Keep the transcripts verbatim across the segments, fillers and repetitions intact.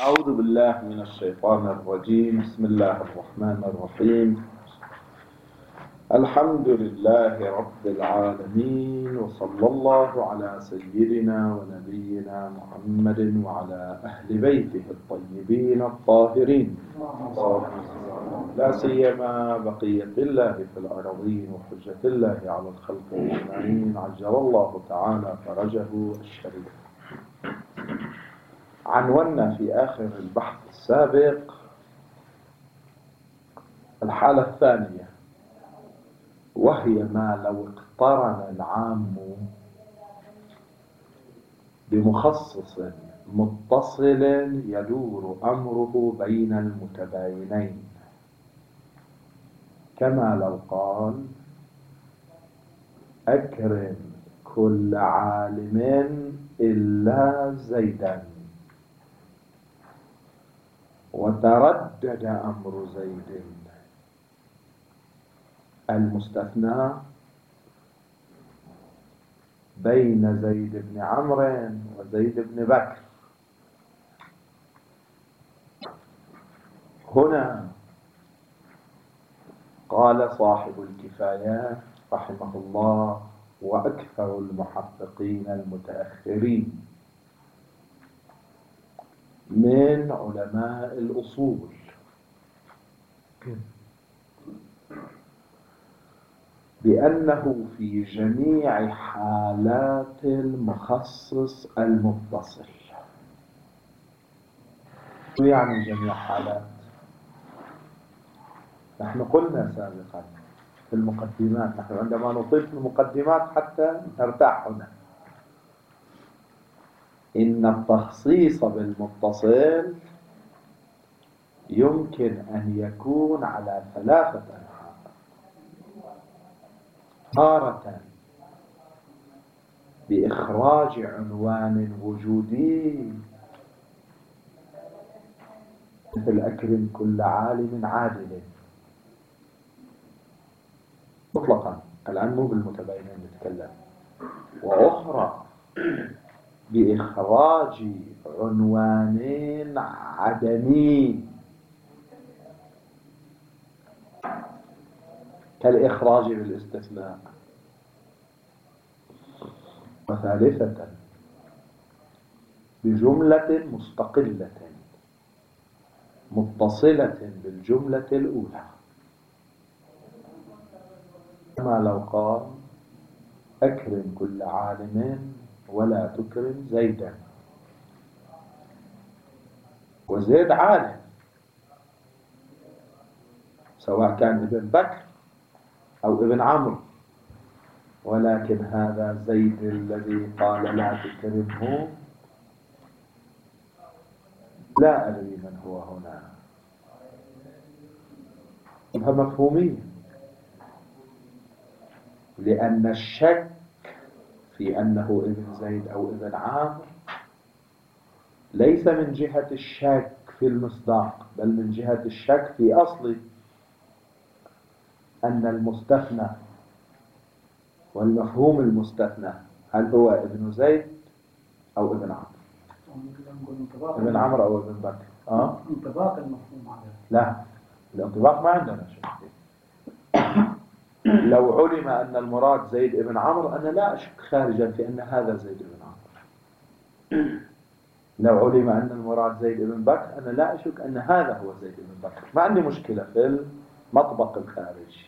أعوذ بالله من الشيطان الرجيم. بسم الله الرحمن الرحيم. الحمد لله رب العالمين، وصلى الله على سيدنا ونبينا محمد وعلى أهل بيته الطيبين الطاهرين، لا سيما بقية الله في الأرضين وحجة الله على الخلق أجمعين، عجل الله تعالى فرجه الشريف. عنونا في آخر البحث السابق الحالة الثانية، وهي ما لو اقترن العام بمخصص متصل يدور أمره بين المتباينين، كما لو قال أكرم كل عالم إلا زيدا، وتردد أمر زيد. المستثنى بين زيد بن عمرو وزيد بن بكر. هنا قال صاحب الكفايات رحمه الله وأكثر المحققين المتأخرين من علماء الأصول بأنه في جميع حالات المخصص المتصل. شو يعني جميع حالات؟ نحن قلنا سابقا في المقدمات، نحن عندما نطيل في المقدمات حتى نرتاح هنا، إن التخصيص بالمتصل يمكن أن يكون على ثلاثة أنحاء. تارة بإخراج عنوان وجودي مثل أكرم كل عالم عادل مطلقا، الآن مو بالمتباينين نتكلم. وأخرى بإخراج عنوانين عدمي كالإخراج بالاستثناء. وثالثة بجملة مستقلة متصلة بالجملة الأولى، كما لو قال أكرم كل عالم ولا تكرم زيدا، وزيد عالم سواء كان ابن بكر أو ابن عمرو، ولكن هذا زيد الذي قال لا تكرمه لا أدري من هو هنا. فمفهومية، لأن الشك في أنه ابن زيد أو ابن عامر ليس من جهة الشك في المصداق، بل من جهة الشك في أصل أن المستثنى والمفهوم المستثنى هل هو ابن زيد أو ابن عمرو، ابن عمرو أو ابن بكر. أه؟ انطباق المفهوم على لا، الانطباق ما عندنا شك. لو علم أن المراد زيد ابن عمرو أنا لا أشك خارجا في أن هذا زيد ابن عمرو. لو علم أن المراد زيد ابن بكر أنا لا أشك أن هذا هو زيد ابن بكر. ما عندي مشكلة في المطبق الخارجي،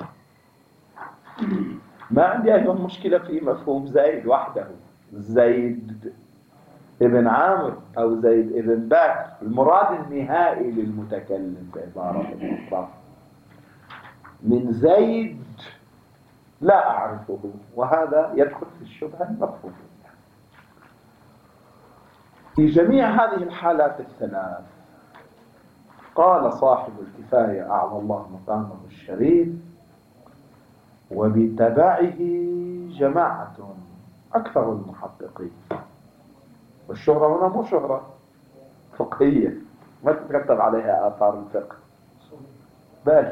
ما عندي أيضا مشكلة في مفهوم زيد وحده، زيد ابن عامر أو زيد ابن بكر. المراد النهائي للمتكلم بعبارة أخرى من زيد لا أعرفه، وهذا يدخل في الشبهة المفهومية. في جميع هذه الحالات الثلاث قال صاحب الكفاية أعلى الله مقامه الشريف وبتبعه جماعة أكثر المحققين. والشهرة هنا مو شهرة فقهية ما تترتب عليها آثار الفقه، بل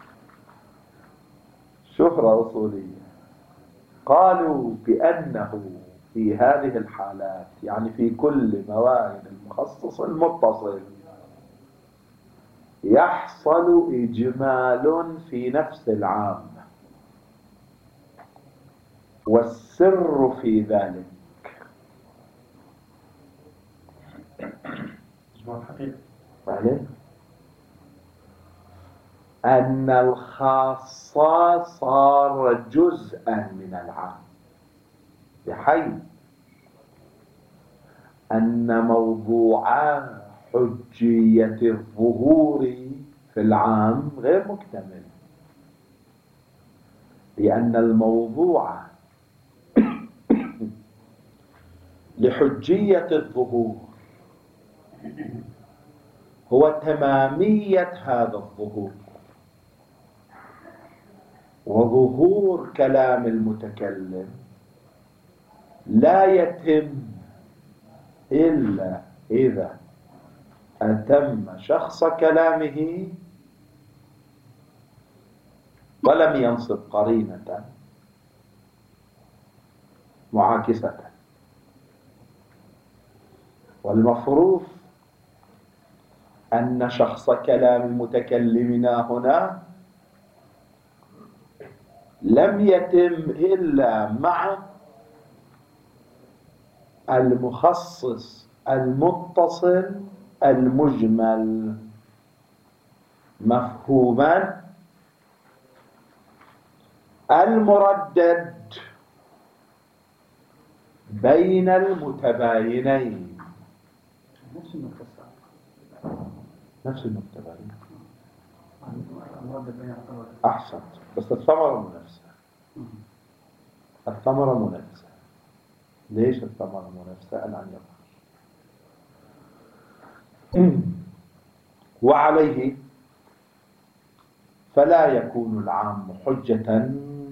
شهرة أصولية. قالوا بأنه في هذه الحالات، يعني في كل موارد المخصص المتصل يحصل إجمال في نفس العام، والسر في ذلك إجمال أن الخاص صار جزءا من العام، بحيث أن موضوع حجية الظهور في العام غير مكتمل، لأن الموضوع لحجية الظهور هو تمامية هذا الظهور، وظهور كلام المتكلم لا يتم إلا إذا أتم شخص كلامه ولم ينصب قرينة معاكسة. والمفروض أن شخص كلام متكلمنا هنا لم يتم إلا مع المخصص المتصل المجمل مفهوما المردد بين المتباينين. نفس النقطة نفس النقطة باين. أحسنت، بس الثمرة منافسة. الثمرة منافسة. ليش الثمرة منافسة؟ الآن يظهر. وعليه فلا يكون العام حجة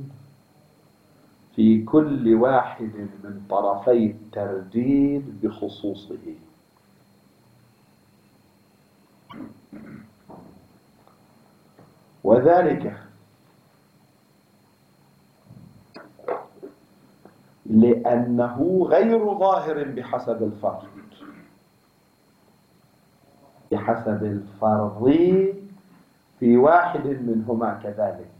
في كل واحد من طرفي الترديد بخصوصه، وذلك لأنه غير ظاهر بحسب الفرد، بحسب الفرض في واحد منهما كذلك.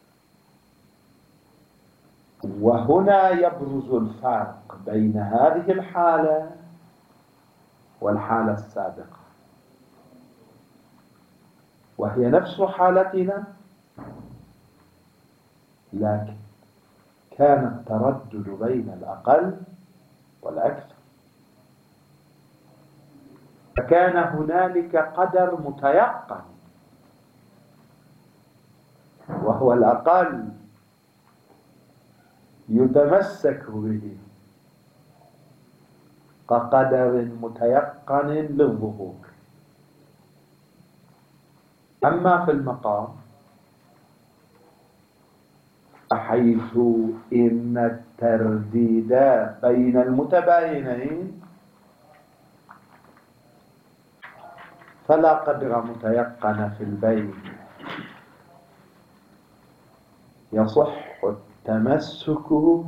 وهنا يبرز الفرق بين هذه الحالة والحالة السابقة، وهي نفس حالتنا، لكن كان التردد بين الأقل والأكثر، فكان هنالك قدر متيقن وهو الأقل يتمسك به كقدر متيقن للظهور. أما في المقام حيث إن الترديد بين المتباينين فلا قدر متيقن في البين يصح التمسك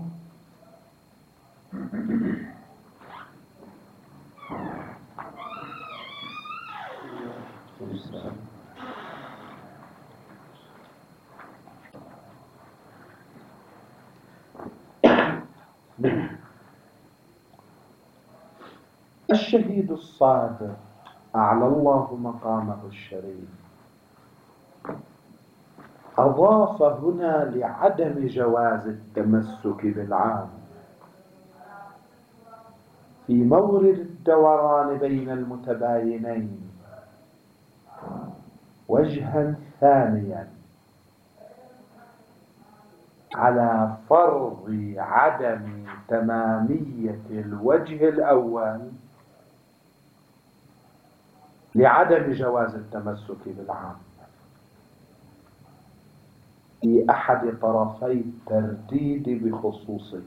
الشهيد الصادق أعلى الله مقامه الشريف أضاف هنا لعدم جواز التمسك بالعام في مورد الدوران بين المتباينين وجها ثانيا على فرض عدم تمامية الوجه الأول لعدم جواز التمسك بالعام في أحد طرفي الترديد بخصوصه.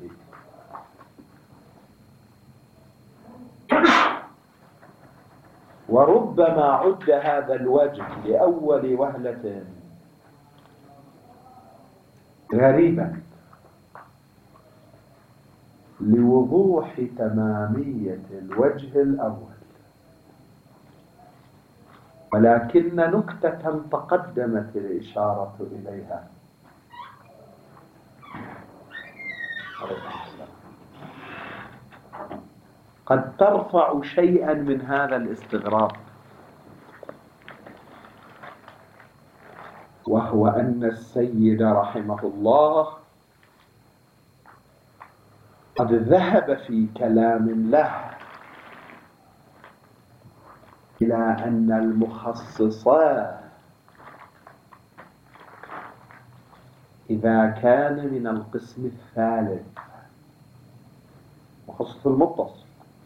وربما عد هذا الوجه لأول وهلة غريبا لوضوح تمامية الوجه الأول، ولكن نكتة تقدمت الإشارة إليها. قد ترفع شيئا من هذا الاستغراب، وهو أن السيد رحمه الله قد ذهب في كلام له إلى أن المخصص إذا كان من القسم الثالث، مخصص المتصل،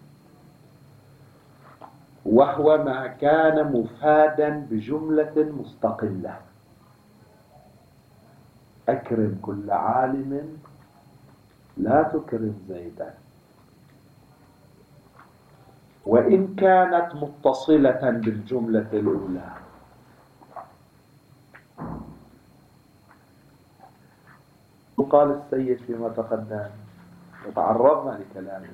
وهو ما كان مفادا بجملة مستقلة، أكرم كل عالم لا تكرم زيدا، وإن كانت متصلة بالجملة الأولى. وقال السيد فيما تقدم، وتعرضنا لكلامه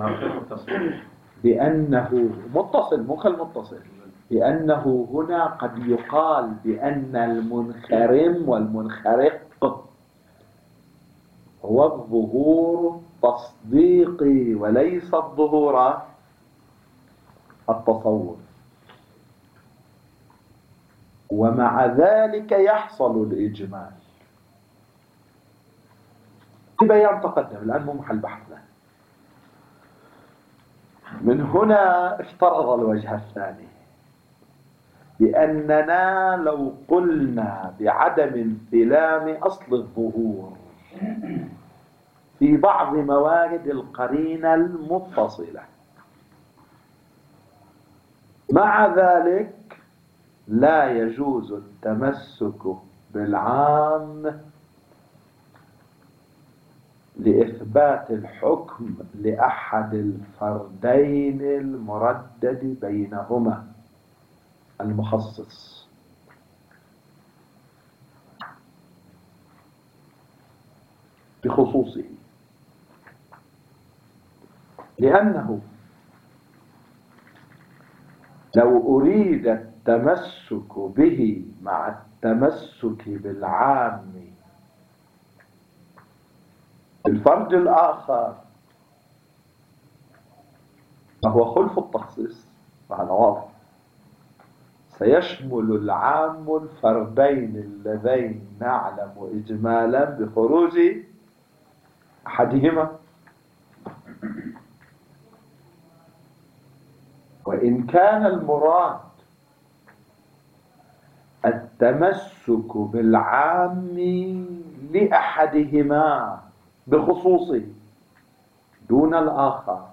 بأنه متصل مو المتصل، بأنه هنا قد يقال بأن المنخرم والمنخرق هو الظهور التصديقي وليس الظهور التصور، ومع ذلك يحصل الإجمال. بيان تقدم الآن مو محل بحثنا. من هنا افترض الوجه الثاني بأننا لو قلنا بعدم انثلام أصل الظهور في بعض موارد القرينة المتصلة، مع ذلك لا يجوز التمسك بالعام لإثبات الحكم لأحد الفردين المردد بينهما المخصص. بخصوصه، لأنه لو أريد التمسك به مع التمسك بالعام الفرد الآخر فهو خلف التخصيص، فهذا واضح، سيشمل العام الفردين اللذين نعلم إجمالا بخروج أحدهما. وإن كان المراد التمسك بالعام لأحدهما بخصوصه دون الآخر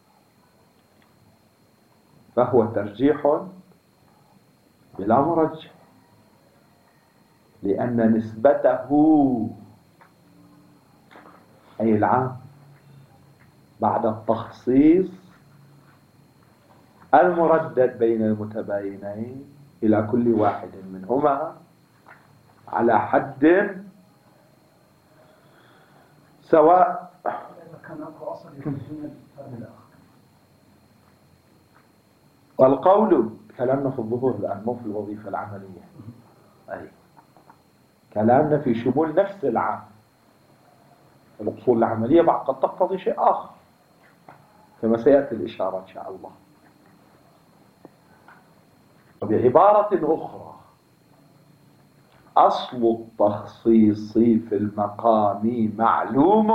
فهو ترجيح بلا مرجح، لأن نسبته أي العام بعد التخصيص المردد بين المتباينين إلى كل واحد منهما على حد سواء. والقول كلامنا في الظهور الآن مو في الوظيفة العملية، أي كلامنا في شمول نفس العام. الأصول العملية بعد قد تقتضي شيء آخر كما سيأتي الإشارة إن شاء الله. وبعبارة أخرى، أصل التخصيص في المقام معلوم،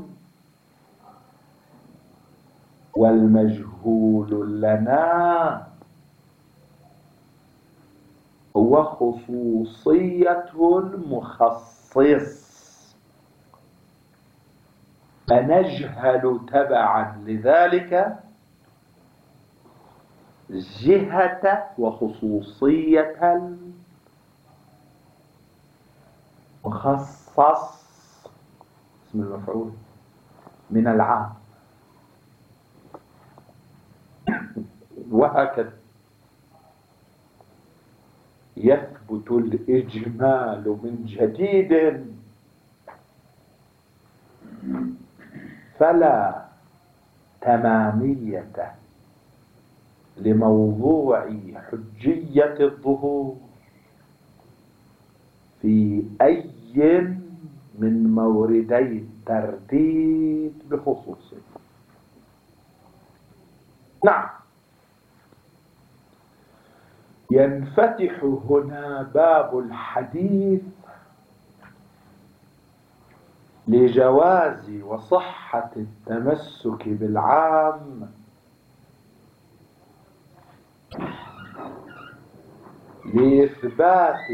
والمجهول لنا هو خصوصية المخصص، فنجهل تبعا لذلك جهة وخصوصية المخصص اسم المفعول من العام، وهكذا يثبت الإجمال من جديد، فلا تمامية لموضوع حجية الظهور في أي من موردي الترديد بخصوصه. نعم، ينفتح هنا باب الحديث لجواز وصحة التمسك بالعام لإثبات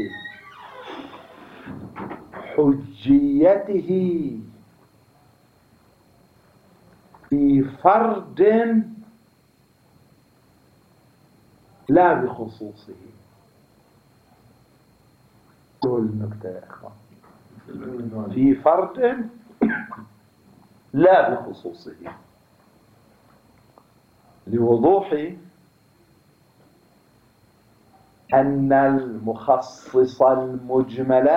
حجيته في فرد لا بخصوصه. قول النكتة يا إخوان، في فرد لا بخصوصه، لوضوح أن المخصص المجمل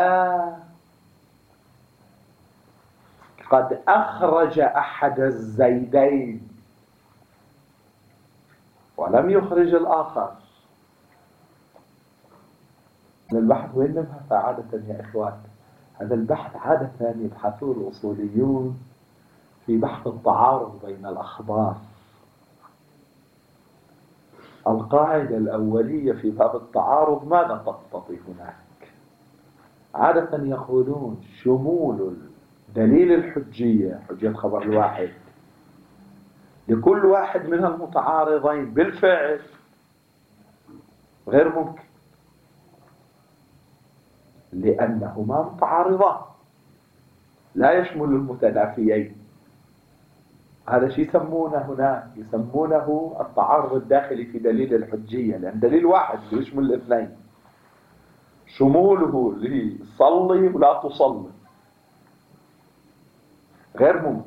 قد أخرج أحد الزيدين ولم يخرج الآخر. البحث وين نبحث عادة يا إخوان؟ هذا البحث عادة يبحثون الأصوليون في بحث التعارض بين الأخبار. القاعدة الأولية في باب التعارض ماذا تقتضي هناك؟ عادة يقولون شمول دليل الحجية، حجية خبر الواحد، لكل واحد من المتعارضين بالفعل غير ممكن، لأنهما متعارضان لا يشمل المتنافيين. هذا شيء يسمونه هناك يسمونه التعارض الداخلي في دليل الحجية، لأن دليل واحد يشمل الاثنين، شموله لصلي ولا تصلي غير ممكن،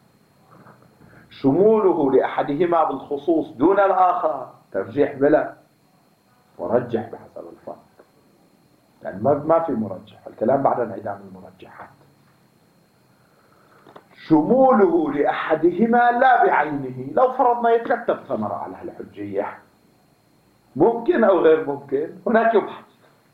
شموله لأحدهما بالخصوص دون الآخر ترجيح بلا مرجح بحسب الفرق، يعني ما في مرجح، الكلام بعد انعدام المرجحات. شموله لأحدهما لا بعينه، لو فرضنا يترتب ثمرة على الحجية، ممكن أو غير ممكن، هناك يبحث،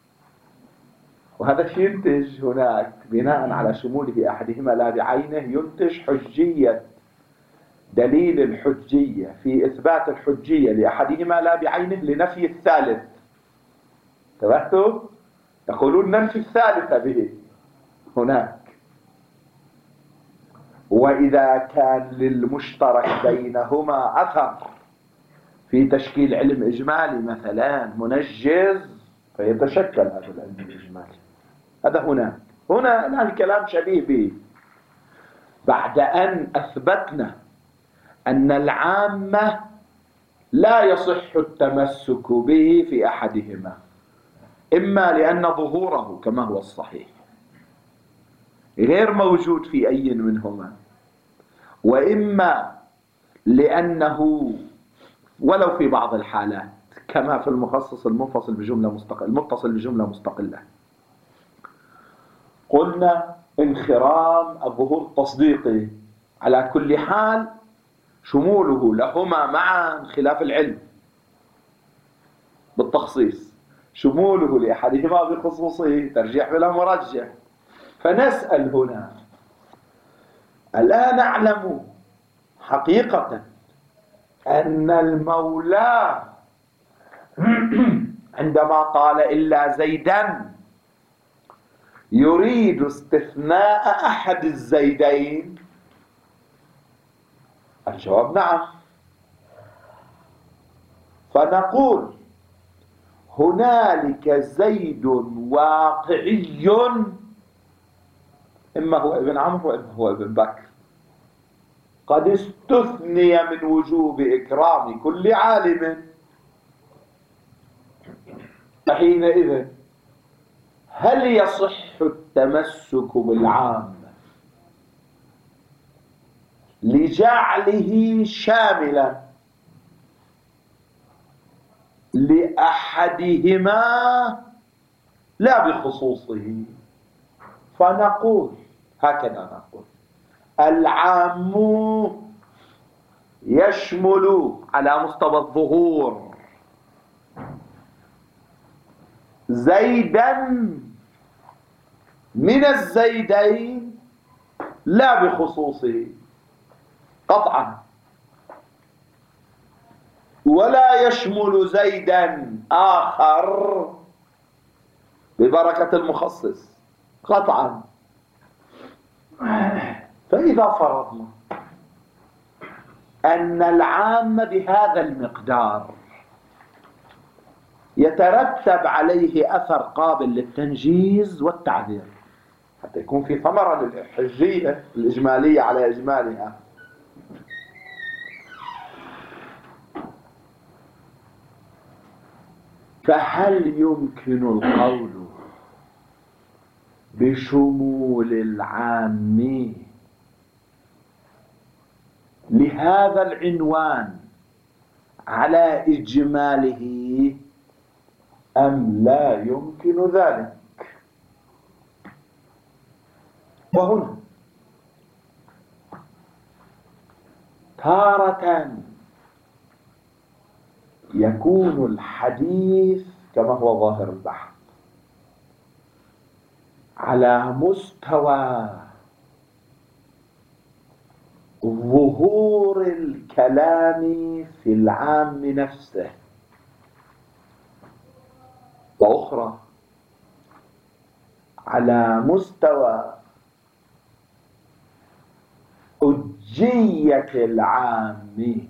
وهذا الشيء ينتج هناك بناء على شموله أحدهما لا بعينه ينتج حجية دليل الحجية في إثبات الحجية لأحدهما لا بعينه لنفي الثالث. تبعتوا؟ يقولون ننفي الثالثة به هناك. وإذا كان للمشترك بينهما أثر في تشكيل علم إجمالي مثلا منجز، فيتشكل هذا العلم الإجمالي. هذا هناك. هنا الآن الكلام شبيه به، بعد أن أثبتنا أن العامة لا يصح التمسك به في أحدهما، إما لأن ظهوره كما هو الصحيح غير موجود في أي منهما، وإما لأنه ولو في بعض الحالات كما في المخصص المنفصل بجملة مستقلة المتصل بجملة مستقلة، قلنا انخرام الظهور التصديقي على كل حال شموله لهما معا خلاف العلم بالتخصيص، شموله لأحدهما بخصوصه ترجيح بلا مرجح. فنسأل هنا، ألا نعلم حقيقة أن المولى عندما قال إلا زيدا يريد استثناء أحد الزيدين؟ الجواب نعم. فنقول هنالك زيد واقعي، إما هو ابن عمرو وإما هو ابن بكر، قد استثني من وجوب إكرام كل عالم. حينئذ هل يصح التمسك بالعام لجعله شاملا لأحدهما لا بخصوصه؟ فنقول هكذا، نقول العام يشمل على مستوى الظهور زيدا من الزيدين لا بخصوصه قطعا، ولا يشمل زيدا آخر ببركة المخصص قطعا. فإذا فرضنا أن العام بهذا المقدار يترتب عليه أثر قابل للتنجيز والتعذير حتى يكون في ثمرة للحجية الإجمالية على إجمالها، فهل يمكن القول بشمول العام لهذا العنوان على إجماله أم لا يمكن ذلك؟ وهنا تارة يكون الحديث كما هو ظاهر البحث على مستوى ظهور الكلام في العام نفسه، وأخرى على مستوى حجية العام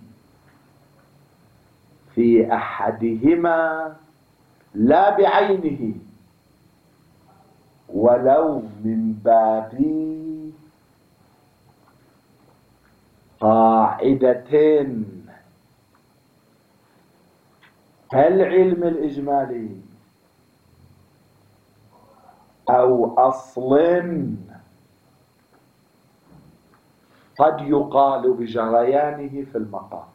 في أحدهما لا بعينه ولو من باب قاعدة كالعلم الإجمالي أو أصل قد يقال بجريانه في المقام.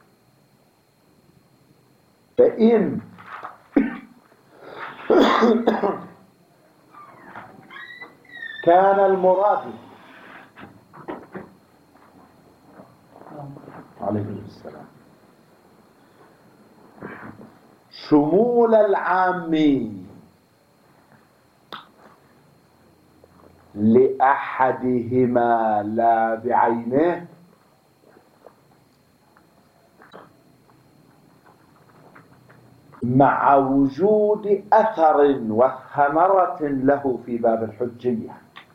فإن كان المراد عليه السلام شمول العام لأحدهما لا بعينه، مع وجود أثر وثمرة له في باب الحجية،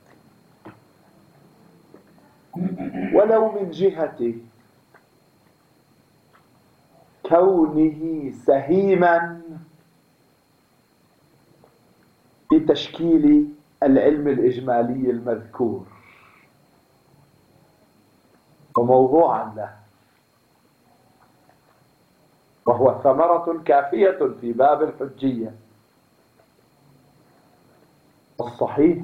ولو من جهة كونه سهيما في تشكيل العلم الإجمالي المذكور وموضوعا له، وهو ثمرة كافية في باب الحجية. الصحيح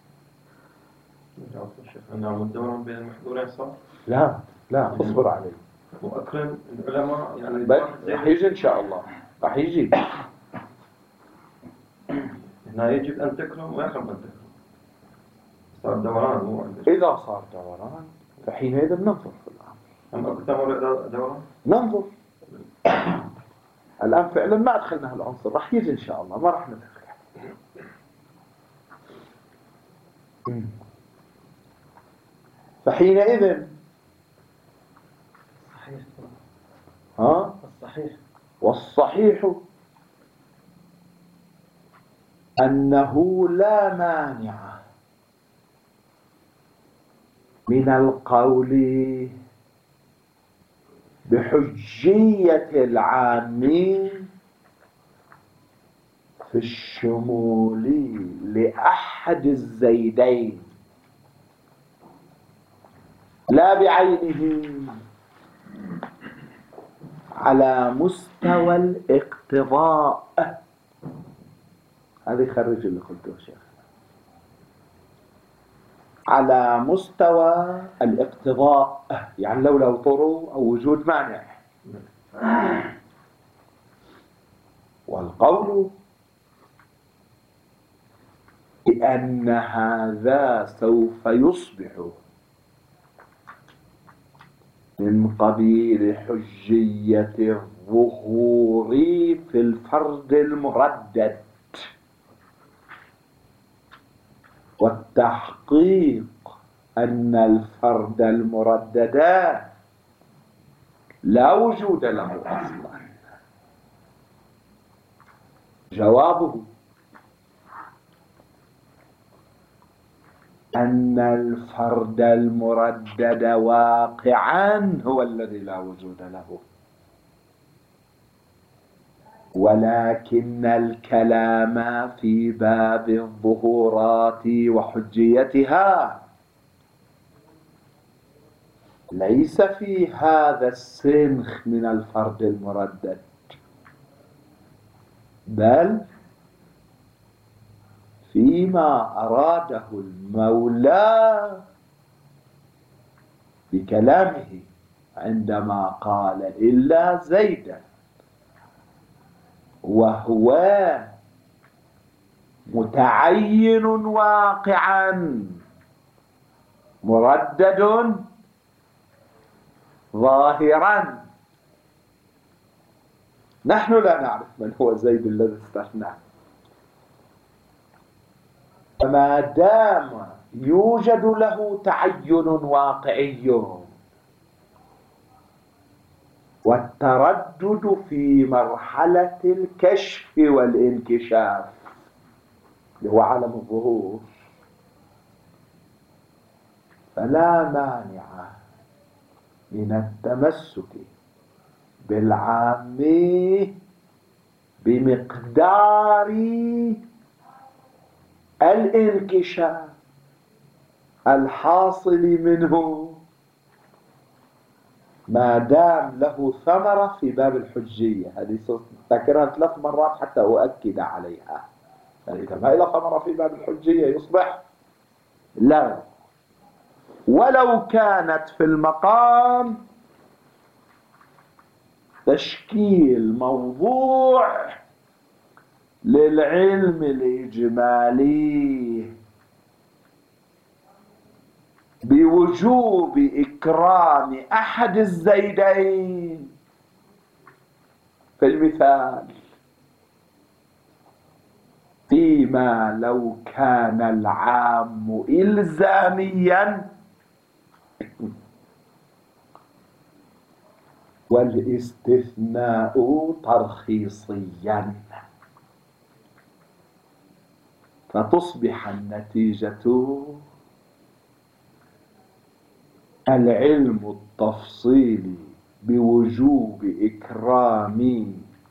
أنه مدور بين المحظورين صح؟ لا لا اصبر عليه، وأكرم العلماء يعني راح يجي إن شاء الله، راح يجي. هنا يجب أن تكرم ويكرم أن تكرم. صار دوران مو إذا صار دوران فحينئذ ننظر في الأمر. أم أكثر دوران؟ ننظر. الآن فعلا ما أدخلنا هالعنصر، راح يجي إن شاء الله، ما راح ندخل. فحينئذ صحيح. ها؟ الصحيح. والصحيح أنه لا مانع من القول بحجية العام في الشمول لأحد الزيدين لا بعينه على مستوى الاقتضاء. هذا يخرج اللي قلته شيخ، على مستوى الاقتضاء، يعني لولا وطروا أو وجود مانع. والقول بأن هذا سوف يصبح من قبيل حجية الظهور في الفرد المردد والتحقيق أن الفرد المردد لا وجود له أصلا. جوابه أن الفرد المردد واقعا هو الذي لا وجود له، ولكن الكلام في باب الظهورات وحجيتها ليس في هذا السنخ من الفرد المردد، بل فيما أراده المولى بكلامه عندما قال إلا زيدا، وهو متعين واقعا مردد ظاهرا. نحن لا نعرف من هو زيد الذي استثناه، فما دام يوجد له تعين واقعي والتردد في مرحلة الكشف والانكشاف اللي هو عالم الظهور، فلا مانع من التمسك بالعام بمقدار الانكشاف الحاصل منه ما دام له ثمرة في باب الحجية. هذه ذكرها ثلاث مرات حتى أؤكد عليها، يعني إذا ما له ثمرة في باب الحجية يصبح لا، ولو كانت في المقام تشكيل موضوع للعلم الإجمالي بوجوب إكرام أحد الزيدين في المثال، فيما لو كان العام إلزاميا والاستثناء ترخيصيا، فتصبح النتيجة العلم التفصيلي بوجوب إكرام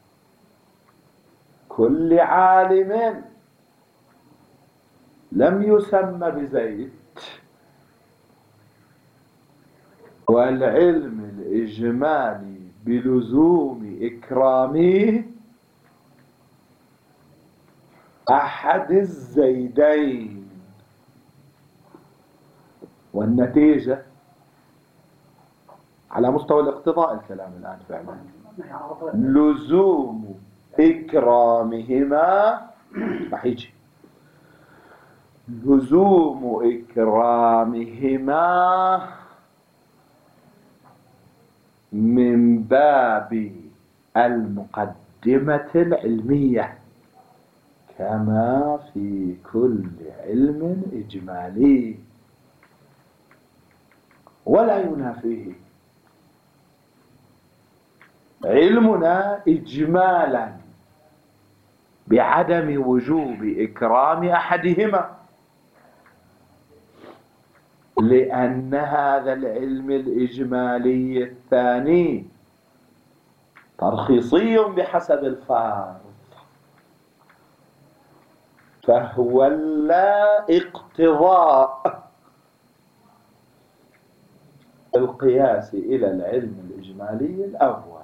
كل عالم لم يسمى بزيد، والعلم الإجمالي بلزوم إكرام أحد الزيدين. والنتيجة على مستوى الاقتضاء الكلام الآن فعلا لزوم إكرامهما بحيجي لزوم إكرامهما من باب المقدمة العلمية كما في كل علم إجمالي، ولا ينافيه علمنا إجمالا بعدم وجوب إكرام أحدهما، لأن هذا العلم الإجمالي الثاني ترخيصي بحسب الفرض، فهو لا اقتضاء القياس إلى العلم الإجمالي الأول.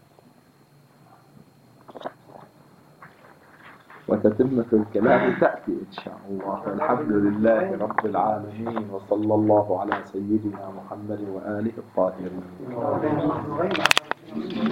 وتتمة الكلام تأتي إن شاء الله. الحمد لله رب العالمين، وصلى الله على سيدنا محمد وآله الطاهرين.